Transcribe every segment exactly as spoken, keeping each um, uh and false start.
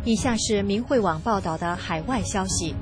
以下是明慧网报道的海外消息。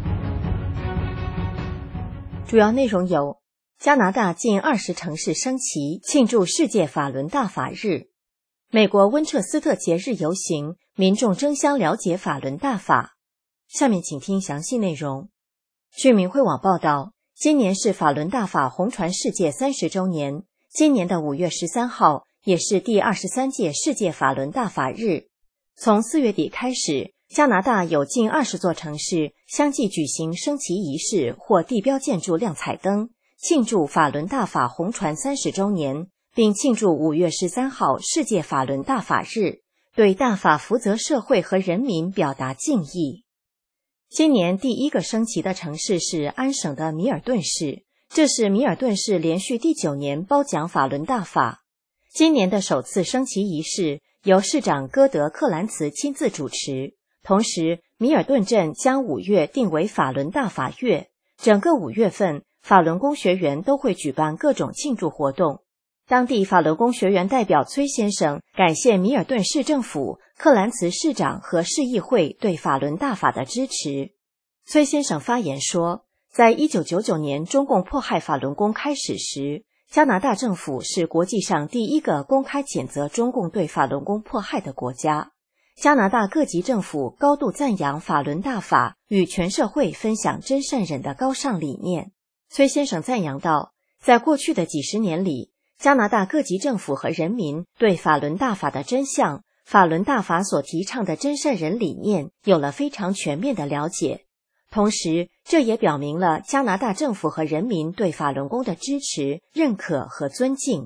主要内容有：加拿大近二十城市升旗庆祝世界法轮大法日；美国温彻斯特节日游行，民众争相了解法轮大法。下面请听详细内容。据明慧网报道，今年是法轮大法红传世界三十周年，今年的五月十三号也是第二十三届世界法轮大法日。从四月底开始，加拿大有近二十座城市相继举行升旗仪式或地标建筑亮彩灯，庆祝法轮大法红传三十周年，并庆祝五月十三号世界法轮大法日，对大法福泽社会和人民表达敬意。今年第一个升旗的城市是安省的米尔顿市，这是米尔顿市连续第九年褒奖法轮大法。今年的首次升旗仪式由市长戈德·克兰茨亲自主持，同时米尔顿镇将五月定为法轮大法月，整个五月份法轮功学员都会举办各种庆祝活动。当地法轮功学员代表崔先生感谢米尔顿市政府、克兰茨市长和市议会对法轮大法的支持。崔先生发言说，在一九九九年中共迫害法轮功开始时，加拿大政府是国际上第一个公开谴责中共对法轮功迫害的国家。加拿大各级政府高度赞扬法轮大法与全社会分享真善忍的高尚理念。崔先生赞扬道，在过去的几十年里，加拿大各级政府和人民对法轮大法的真相、法轮大法所提倡的真善忍理念有了非常全面的了解。同时，这也表明了加拿大政府和人民对法轮功的支持、认可和尊敬。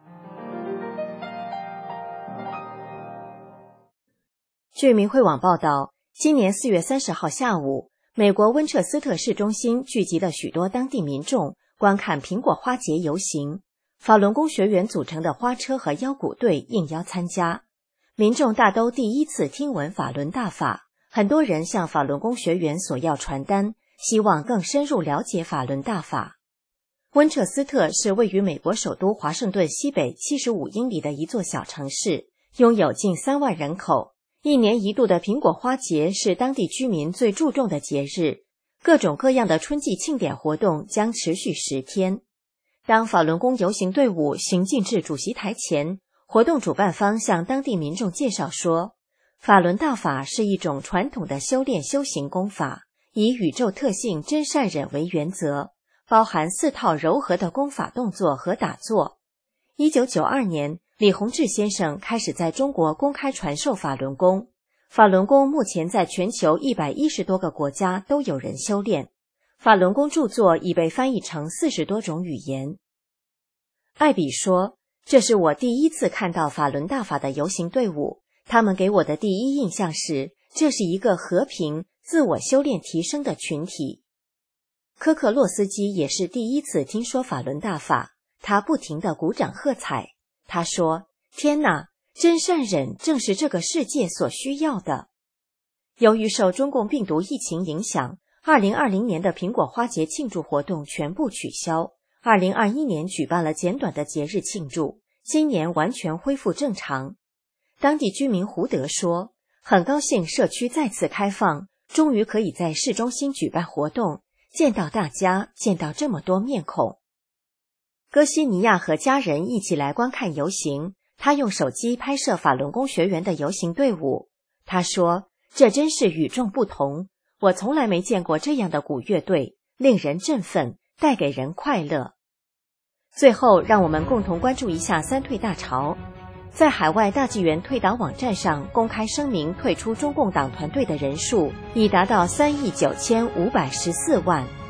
据明慧网报道，今年四月三十号下午，美国温彻斯特市中心聚集了许多当地民众观看苹果花节游行，法轮功学员组成的花车和腰鼓队应邀参加。民众大都第一次听闻法轮大法，很多人向法轮功学员索要传单，希望更深入了解法轮大法。温彻斯特是位于美国首都华盛顿西北七十五英里的一座小城市，拥有近三万人口。一年一度的苹果花节是当地居民最注重的节日，各种各样的春季庆典活动将持续十天。当法轮功游行队伍行进至主席台前，活动主办方向当地民众介绍说，法轮大法是一种传统的修炼修行功法，以宇宙特性真善忍为原则，包含四套柔和的功法动作和打坐。一九九二年，李洪志先生开始在中国公开传授法轮功。法轮功目前在全球一百一十多个国家都有人修炼。法轮功著作已被翻译成四十多种语言。艾比说，这是我第一次看到法轮大法的游行队伍，他们给我的第一印象是，这是一个和平、自我修炼提升的群体。科克洛斯基也是第一次听说法轮大法，他不停地鼓掌喝彩。他说，天哪，真善忍正是这个世界所需要的。由于受中共病毒疫情影响，二零二零年的苹果花节庆祝活动全部取消，二零二一年举办了简短的节日庆祝，今年完全恢复正常。当地居民胡德说，很高兴社区再次开放，终于可以在市中心举办活动，见到大家，见到这么多面孔。哥西尼亚和家人一起来观看游行，他用手机拍摄法轮功学员的游行队伍。他说，这真是与众不同，我从来没见过这样的鼓乐队，令人振奋，带给人快乐。最后，让我们共同关注一下三退大潮。在海外大纪元退党网站上公开声明退出中共党团队的人数已达到三亿九千五百十四万。